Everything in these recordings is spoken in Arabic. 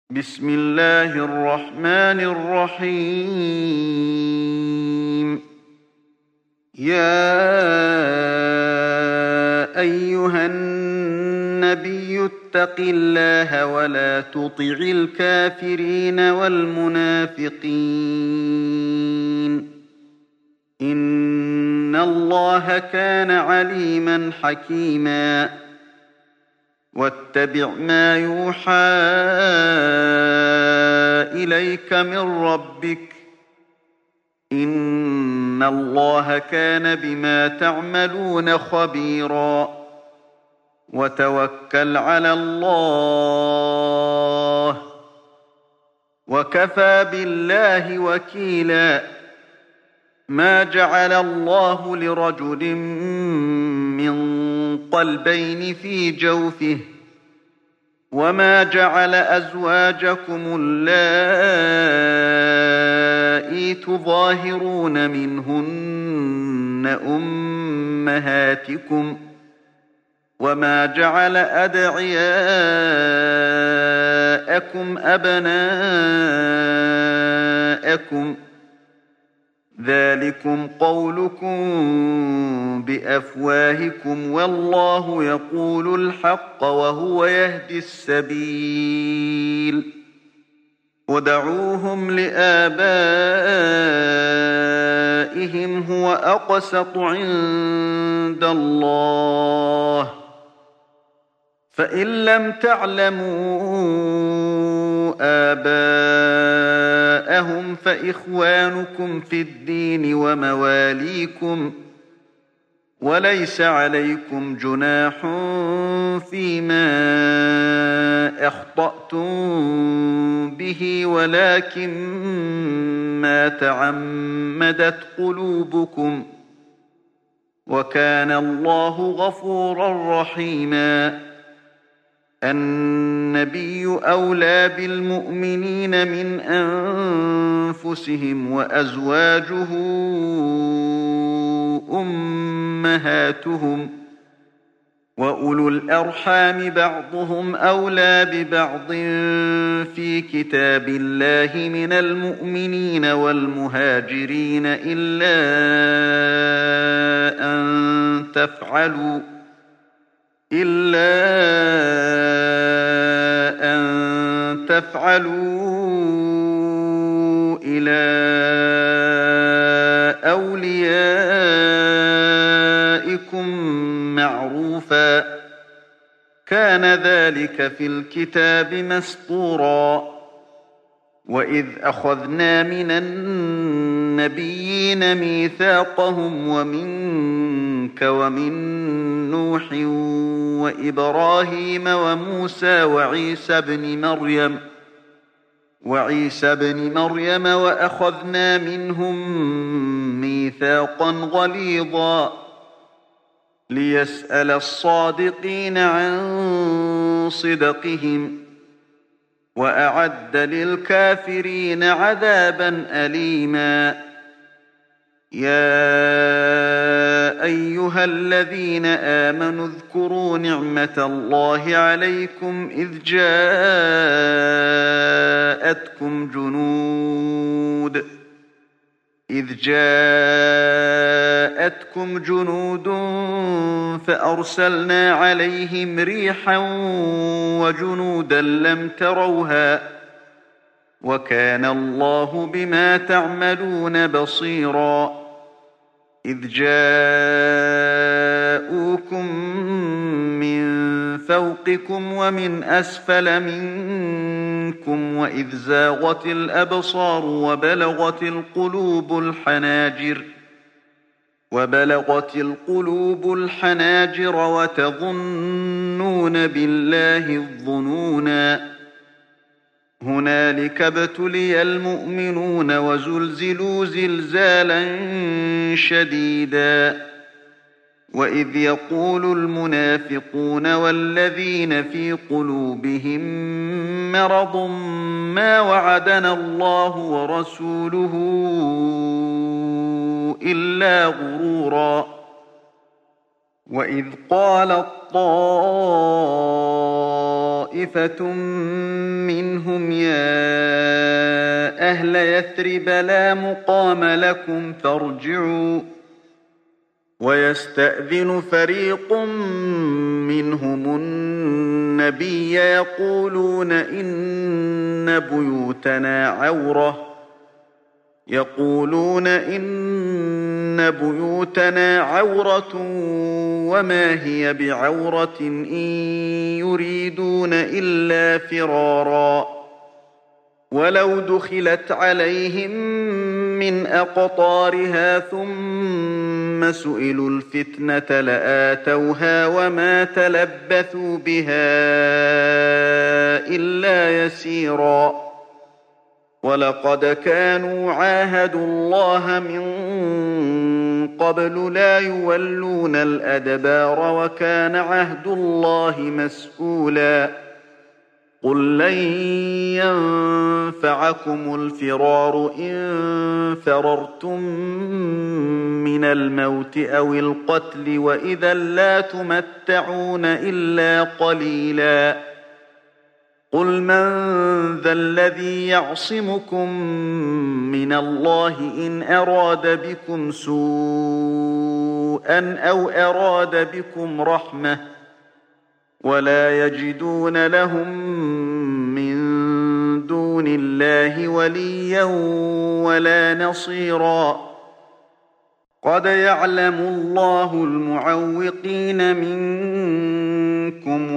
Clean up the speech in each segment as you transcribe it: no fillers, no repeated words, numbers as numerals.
بسم الله الرحمن الرحيم. يا أيها النبي اتق الله ولا تطع الكافرين والمنافقين، إن الله كان عليما حكيما. واتبع ما يوحى إليك من ربك، إن الله كان بما تعملون خبيرا. وتوكل على الله، وكفى بالله وكيلا. ما جعل الله لرجل من قلبين في جوفه، وما جعل أزواجكم اللائي تظاهرون منهن أمهاتكم، وما جعل أدعياءكم أبناءكم، ذلكم قولكم بأفواهكم، والله يقول الحق وهو يهدي السبيل. ودعوهم لآبائهم هو أقسط عند الله، فإن لم تعلموا آباءهم فإخوانكم في الدين ومواليكم، وليس عليكم جناح فيما أخطأتم به، ولكن ما تعمدت قلوبكم، وكان الله غفورا رحيما. النبي أولى بالمؤمنين من أنفسهم، وأزواجه أمهاتهم، وأولو الأرحام بعضهم أولى ببعض في كتاب الله من المؤمنين والمهاجرين إلا أن تفعلوا إلى أوليائكم معروفا، كان ذلك في الكتاب مسطورا. وإذ أخذنا من النبيين ميثاقهم ومنك ومن نوح وإبراهيم وموسى وعيسى بن مريم وأخذنا منهم ميثاقا غليظا، ليسأل الصادقين عن صدقهم، وأعد للكافرين عذابا أليما. يا أيها الذين آمنوا اذكروا نعمة الله عليكم إذ جاءتكم جنود فأرسلنا عليهم ريحا وجنودا لم تروها، وكان الله بما تعملون بصيرا. إذ جاءوكم من فوقكم ومن أسفل منكم، وإذ زاغت الأبصار وبلغت القلوب الحناجر وتظنون بالله الظنونا. هنالك ابتلي المؤمنون وزلزلوا زلزالا شديدا. وإذ يقول المنافقون والذين في قلوبهم مرض ما وعدنا الله ورسوله إلا غرورا. وإذ قالت طائفة منهم أهل يثرب لا مقام لكم فارجعوا. ويستأذن فريق منهم النبي يقولون إن بيوتنا عورة وما هي بعورة إن يريدون إلا فرارا ولو دخلت عليهم من أقطارها ثم سئلوا الفتنة لآتوها وما تلبثوا بها إلا يسيرا ولقد كانوا عاهدوا الله من قبل لا يولون الأدبار وكان عهد الله مسؤولا قل لن ينفعكم الفرار إن فررتم من الموت أو القتل وإذا لا تمتعون إلا قليلا قل من ذا الذي يعصمكم من الله إن أراد بكم سوءا أو أراد بكم رحمة ولا يجدون لهم من دون الله وليا ولا نصيرا قد يعلم الله المعوقين منكم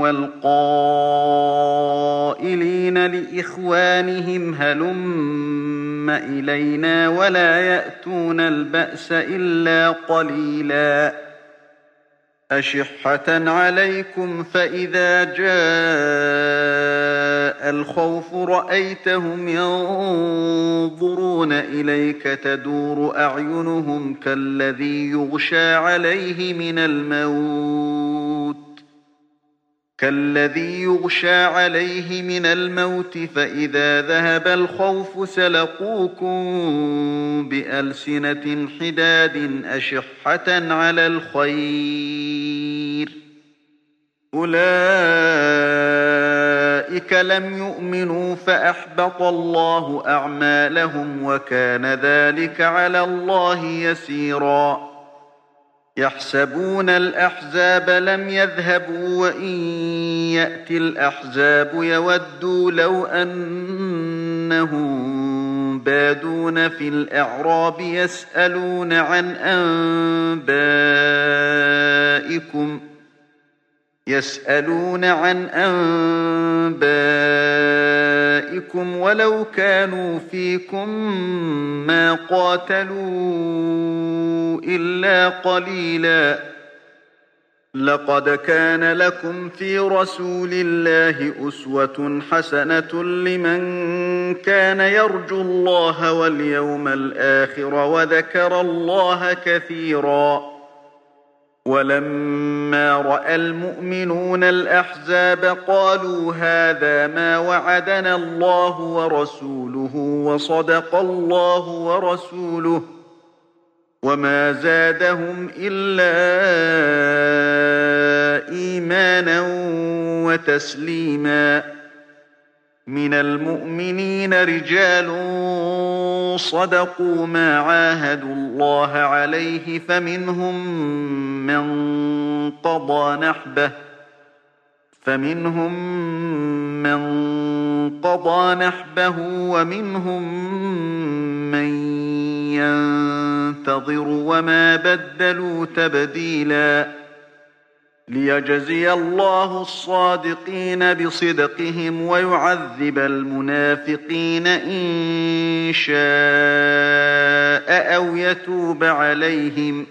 والقائلين لإخوانهم هلم إلينا ولا يأتون البأس إلا قليلا أشحة عليكم فإذا جاء الخوف رأيتهم ينظرون إليك تدور أعينهم كالذي يغشى عليه من الموت فإذا ذهب الخوف سلقوكم بألسنة حداد أشحة على الخير أولئك لم يؤمنوا فأحبط الله أعمالهم وكان ذلك على الله يسيرا يحسبون الأحزاب لم يذهبوا وإن يأتي الأحزاب يودوا لو أنهم بادون في الأعراب يسألون عن أنبائكم ولو كانوا فيكم ما قاتلوا إلا قليلا لقد كان لكم في رسول الله أسوة حسنة لمن كان يرجو الله واليوم الآخر وذكر الله كثيرا ولما رأى المؤمنون الأحزاب قالوا هذا ما وعدنا الله ورسوله وصدق الله ورسوله وما زادهم إلا إيمانا وتسليما من المؤمنين رجال صدقوا ما عاهدوا الله عليه فمنهم من قضى نحبه ومنهم من ينتظر وما بدلوا تبديلا ليجزي الله الصادقين بصدقهم ويعذب المنافقين إن شاء أو يتوب عليهم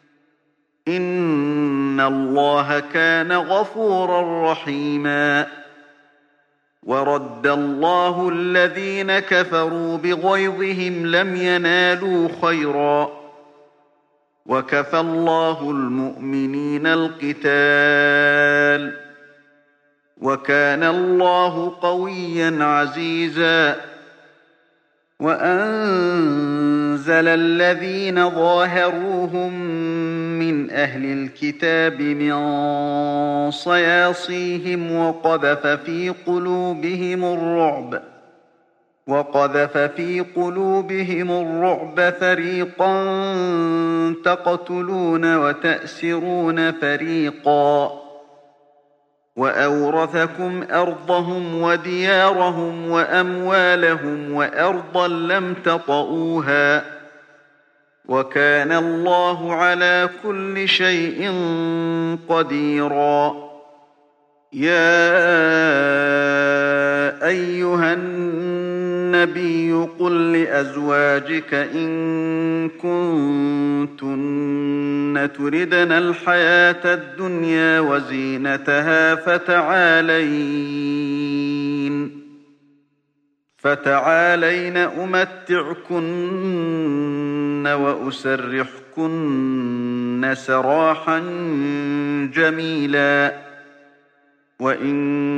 إن الله كان غفورا رحيما ورد الله الذين كفروا بغيظهم لم ينالوا خيرا وكفى الله المؤمنين القتال وكان الله قويا عزيزا وأنزل الذين ظاهروهم من أهل الكتاب من صياصيهم وقذف في قلوبهم الرعب وقذف في قلوبهم الرعب فريقا تقتلون وتأسرون فريقا وأورثكم أرضهم وديارهم وأموالهم وأرضا لم تطئوها وكان الله على كل شيء قديرا. يا أيها النبي قل لأزواجك إن كنتن تردن الحياة الدنيا وزينتها فتعالين أمتعكن وأسرحكن سراحا جميلا. وإن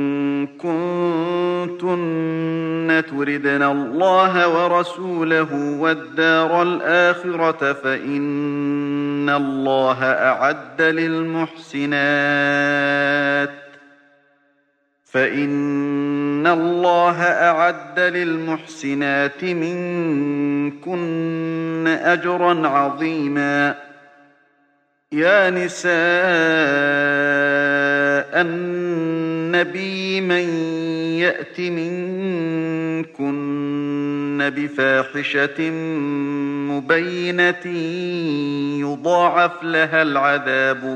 كنتن تردن الله ورسوله والدار الآخرة فإن الله أعد للمحسنات منكن أجرا عظيما. يا نساء النبي من يأت منكن بفاحشة مبينة يضاعف لها العذاب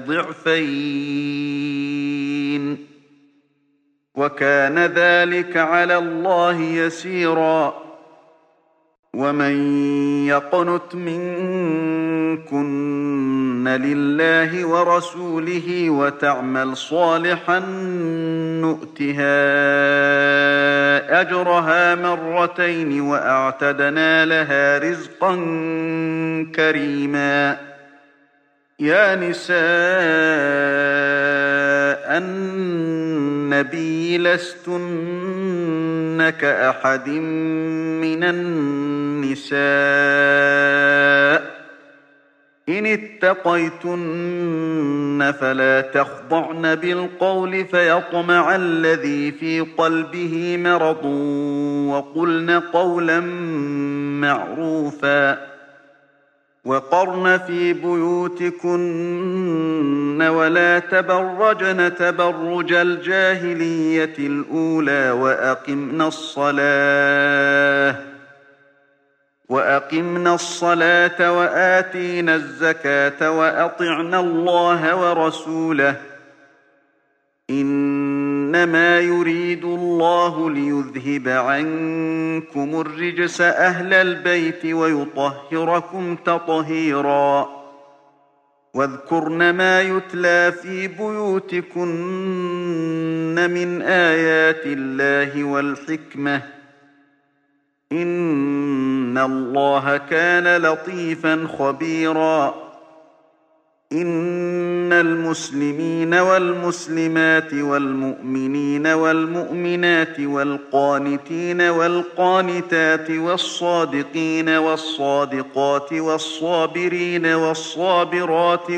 ضعفين وكان ذلك على الله يسيرا. ومن يقنت منكن لله ورسوله وتعمل صالحا نؤتها أجرها مرتين وأعتدنا لها رزقا كريما. يا نساء النبي لستن كأحد من النساء إن اتقيتن فلا تخضعن بالقول فيطمع الذي في قلبه مرض وقلن قولا معروفا. وقرن في بيوتكن ولا تبرجن تبرج الجاهلية الأولى وأقمنا الصلاة وآتينا الزكاة وأطعنا الله ورسوله إنما يريد الله ليذهب عنكم الرجس أهل البيت ويطهركم تطهيرا. واذكرن ما يتلى في بيوتكن من آيات الله والحكمة إن الله كان لطيفا خبيرا. إن المسلمين والمسلمات والمؤمنين والمؤمنات والقانتين والقانتات والصادقين والصادقات والصابرين والصابرات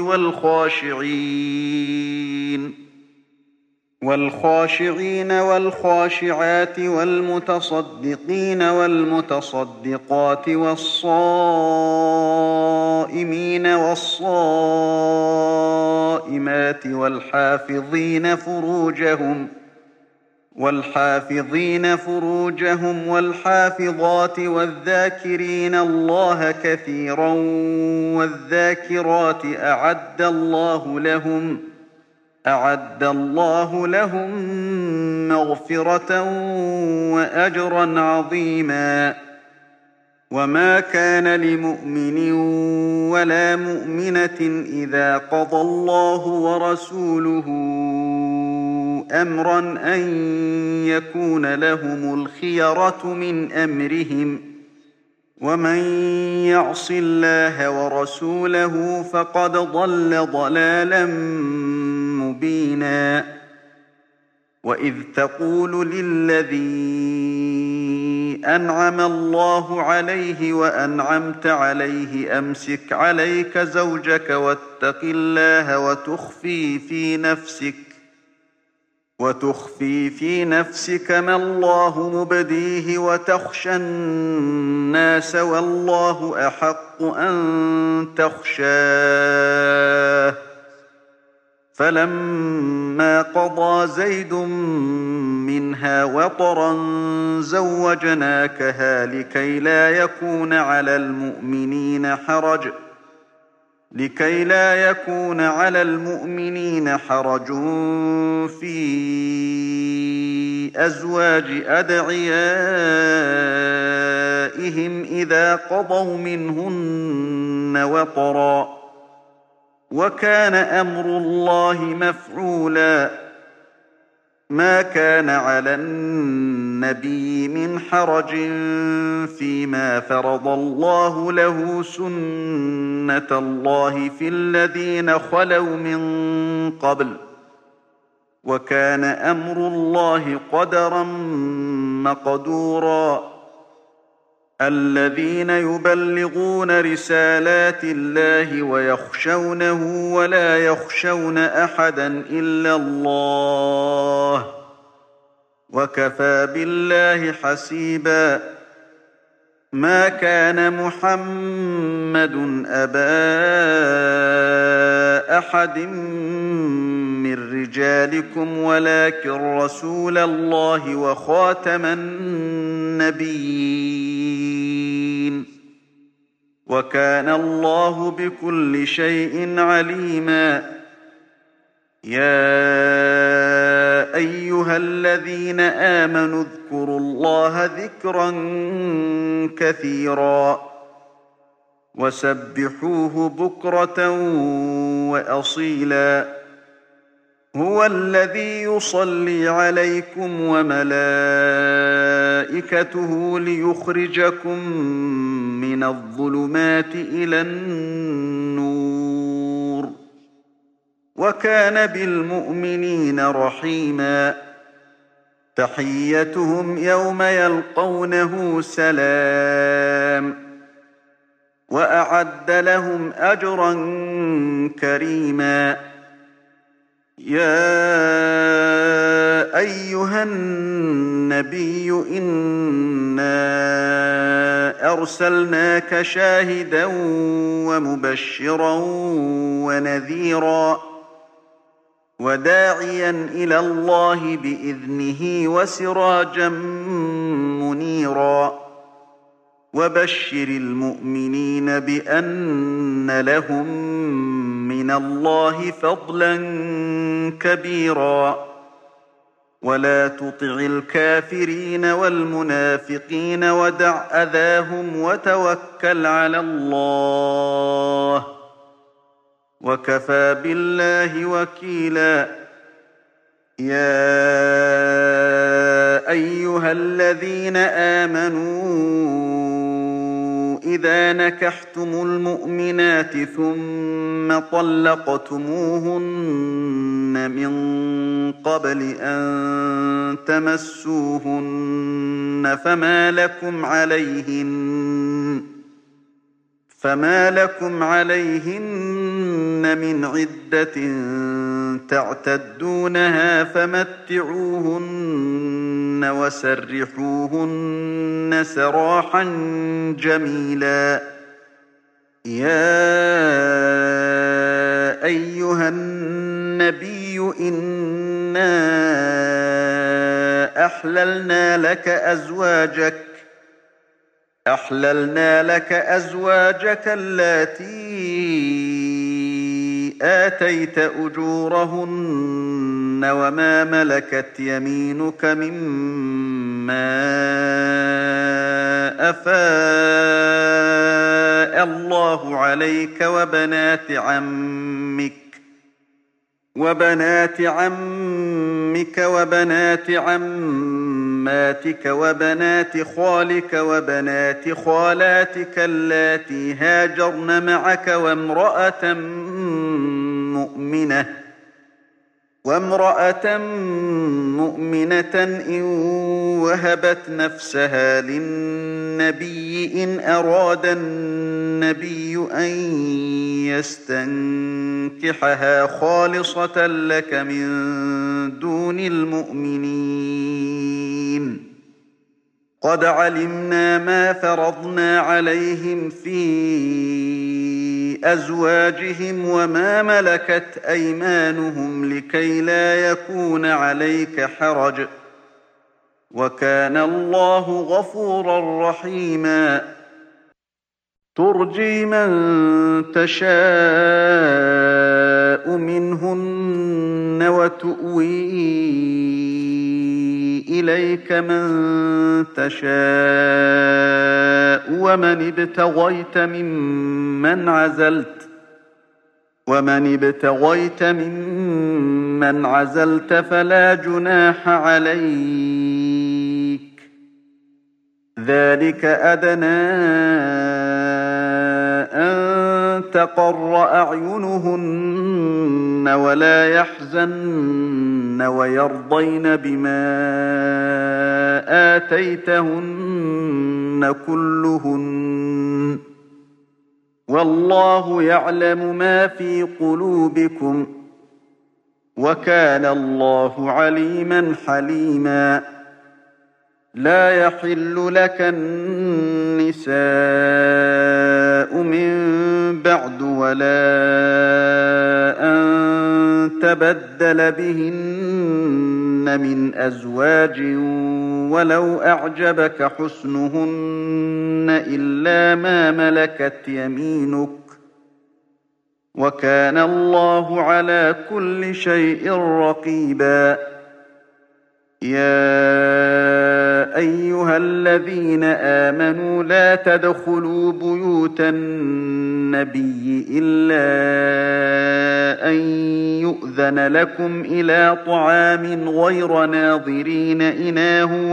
والخاشعين والخاشعات والمتصدقين والمتصدقات والصائمين والصائمات والحافظين فروجهم والحافظات والذاكرين الله كثيرا والذاكرات أعد الله لهم مغفرة وأجرا عظيما. وما كان لمؤمن ولا مؤمنة إذا قضى الله ورسوله أمرا أن يكون لهم الخيرة من أمرهم ومن يعص الله ورسوله فقد ضل ضلالا مبينا. وإذ تقول للذي أنعم الله عليه وأنعمت عليه أمسك عليك زوجك واتق الله وتخفي في نفسك ما الله مبديه وتخشى الناس والله أحق أن تخشاه فلما قضى زيد منها وطرا زوجناكها لكي لا يكون على المؤمنين حرج في أزواج أدعيائهم إذا قضوا منهن وطرا وكان أمر الله مفعولا ما كان على النبي من حرج فيما فرض الله له سنة الله في الذين خلوا من قبل وكان أمر الله قدرا مقدورا الذين يبلغون رسالات الله ويخشونه ولا يخشون أحدا إلا الله وكفى بالله حسيبا ما كان محمد أبا أحد من رجالكم ولكن رسول الله وخاتم النبيين وكان الله بكل شيء عليما يا أيها الذين آمنوا اذكروا الله ذكرا كثيرا وسبحوه بكرة وأصيلا هو الذي يصلي عليكم وملائكته ليخرجكم من الظلمات إلى النور وكان بالمؤمنين رحيما تحيتهم يوم يلقونه سلام وأعد لهم أجرا كريما يا أيها النبي إنا أرسلناك شاهدا ومبشرا ونذيرا وداعيا إلى الله بإذنه وسراجا منيرا وبشر المؤمنين بأن لهم من الله فضلا كبيرا ولا تطع الكافرين والمنافقين ودع أذاهم وتوكل على الله وكفى بالله وكيلا يا أيها الذين آمنوا إذا نكحتم المؤمنات ثم طلقتموهن من قبل أن تمسوهن فما لكم عليهن من عدة تعتدونها فمتعوهن وسرحوهن سراحا جميلا يا أيها النبي إنا أحللنا لك أزواجك اللاتي آتيت أجورهن وما ملكت يمينك مما أفاء الله عليك وبنات عمك وبنات عماتك وبنات خالك وبنات خالاتك اللاتي هاجرن معك وامرأة مؤمنة إن وهبت نفسها للنبي إن أراد النبي أن يستنكحها خالصة لك من دون المؤمنين. قد علمنا ما فرضنا عليهم في أزواجهم وما ملكت أيمانهم لكي لا يكون عليك حرج، وكان الله غفورا رحيما. ترجي من تشاء منهن وتؤوي إليك من تشاء ومن ابتغيت ممن عزلت فلا جناح عليك. ذلك أدنى أن تقر أعينهن ولا يحزن ويرضين بما آتيتهن كلهن، والله يعلم ما في قلوبكم، وكان الله عليما حليما. لا يحل لك النساء من بعد ولا أن تبدل بهن من أزواج ولو أعجبك حسنهن إلا ما ملكت يمينك، وكان الله على كل شيء رقيبا. يا أيها الذين آمنوا لا تدخلوا بيوت النبي إلا أن يؤذن لكم إلى طعام غير ناظرين إناه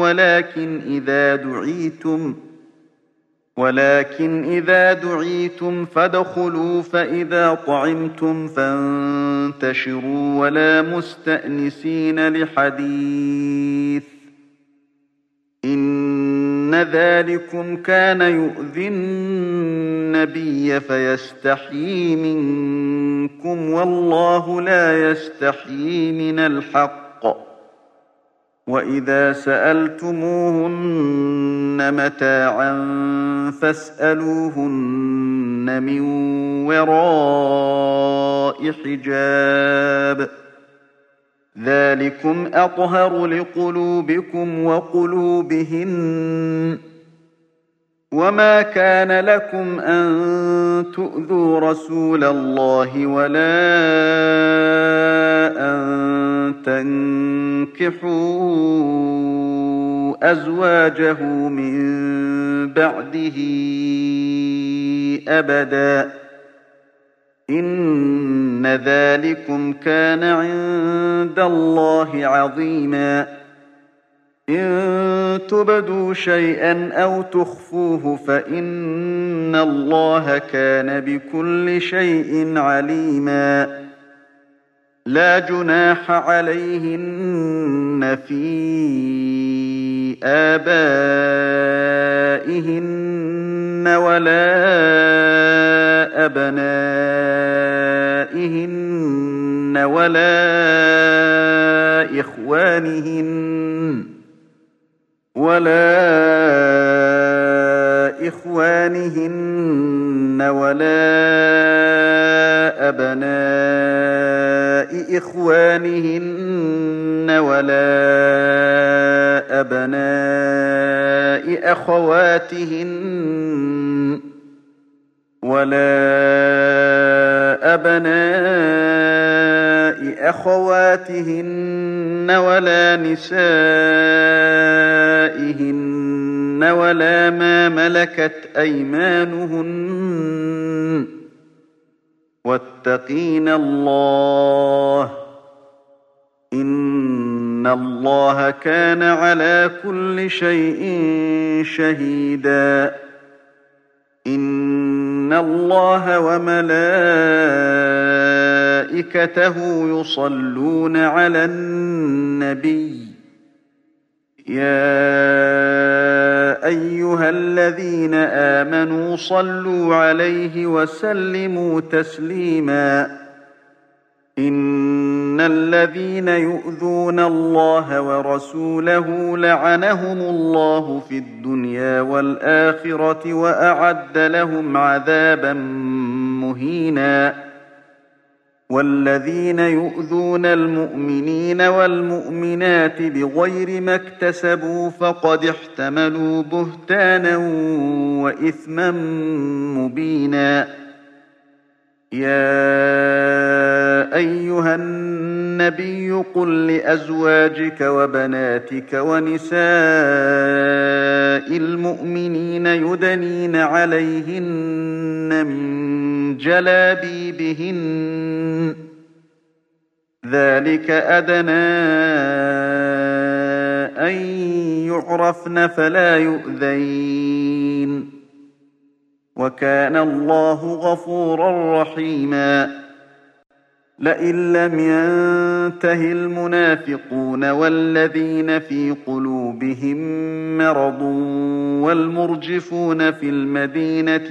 ولكن إذا دعيتم فادخلوا فإذا طعمتم فانتشروا ولا مستأنسين لحديث، إن ذلكم كان يؤذي النبي فيستحيي منكم والله لا يستحيي من الحق. وإذا سألتموهن متاعا فاسألوهن من وراء حجاب، ذلكم أطهر لقلوبكم وقلوبهن. وما كان لكم أن تؤذوا رسول الله ولا أن تنكحوا أزواجه من بعده أبدا، إن ذلكم كان عند الله عظيما. إن تبدوا شيئا أو تخفوه فإن الله كان بكل شيء عليما. لا جناح عليهن في آبائهن ولا أبنائهن ولا إخوانهن ولا أبناء إخوانهن ولا أبناء أخواتهن ولا نسائهن ولا ما ملكت أيمانهن، واتقين الله، إن الله كان على كل شيء شهيدا. إن الله وملائكته يصلون على النبي، يا أيها الذين آمنوا صلوا عليه وسلموا تسليما إن الذين يؤذون الله ورسوله لعنهم الله في الدنيا والآخرة وأعد لهم عذابا مهينا والذين يؤذون المؤمنين والمؤمنات بغير ما اكتسبوا فقد احتملوا بهتانا وإثما مبينا يا أيها النبي قل لأزواجك وبناتك ونساء المؤمنين يدنين عليهن من جلابيبهن ذلك أدنى أن يعرفن فلا يؤذين وكان الله غفورا رحيما لئن لم ينته المنافقون والذين في قلوبهم مرض والمرجفون في المدينة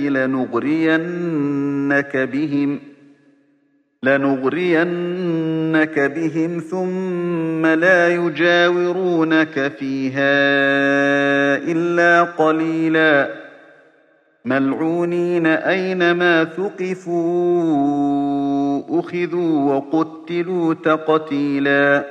لنغرينك بهم ثم لا يجاورونك فيها إلا قليلا ملعونين أينما ثقفوا أخذوا وقتلوا تقتيلا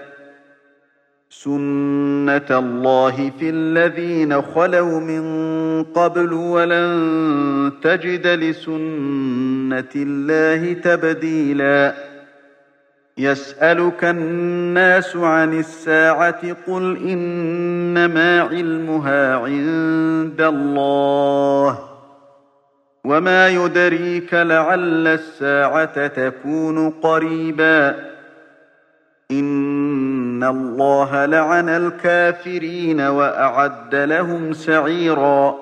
سنة الله في الذين خلوا من قبل ولن تجد لسنة الله تبديلا يسألك الناس عن الساعة قل إنما علمها عند الله وما يدريك لعل الساعة تكون قريبا إن الله لعن الكافرين وأعد لهم سعيرا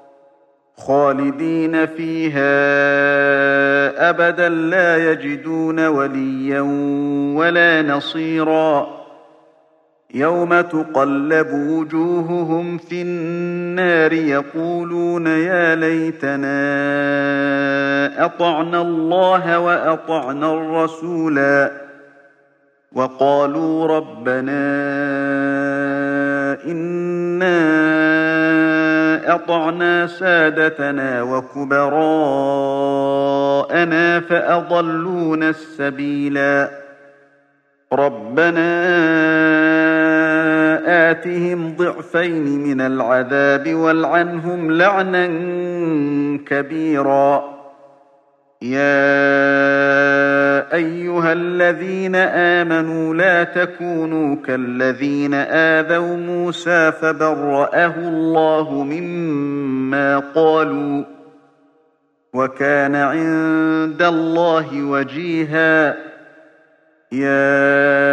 خالدين فيها أبدا لا يجدون وليا ولا نصيرا يوم تقلب وجوههم في النار يقولون يا ليتنا أطعنا الله وأطعنا الرسولا وقالوا ربنا إنا أطعنا سادتنا وكبراءنا فأضلونا السبيلا ربنا آتهم ضعفين من العذاب والعنهم لعنا كبيرا يا أيها الذين آمنوا لا تكونوا كالذين آذوا موسى فبرأه الله مما قالوا وكان عند الله وجيها يا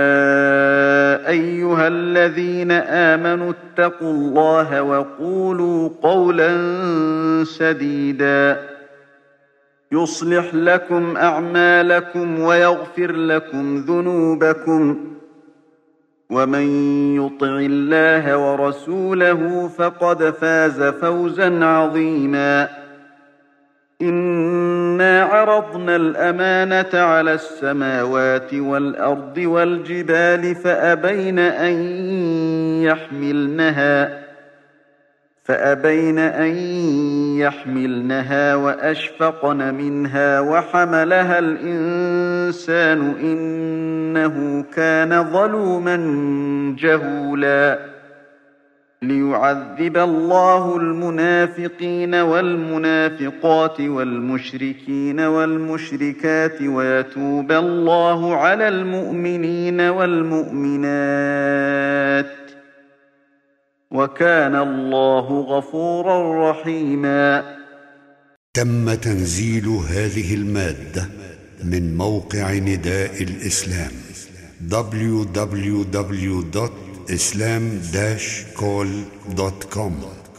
أيها الذين آمنوا اتقوا الله وقولوا قولا سديدا يصلح لكم أعمالكم ويغفر لكم ذنوبكم ومن يطع الله ورسوله فقد فاز فوزا عظيما إنا عرضنا الأمانة على السماوات والأرض والجبال فأبين أن يحملنها وأشفقن منها وحملها الإنسان إنه كان ظلوما جهولا ليعذب الله المنافقين والمنافقات والمشركين والمشركات ويتوب الله على المؤمنين والمؤمنات وكان الله غفورا رحيما. تم تنزيل هذه المادة من موقع نداء الإسلام www.islam-call.com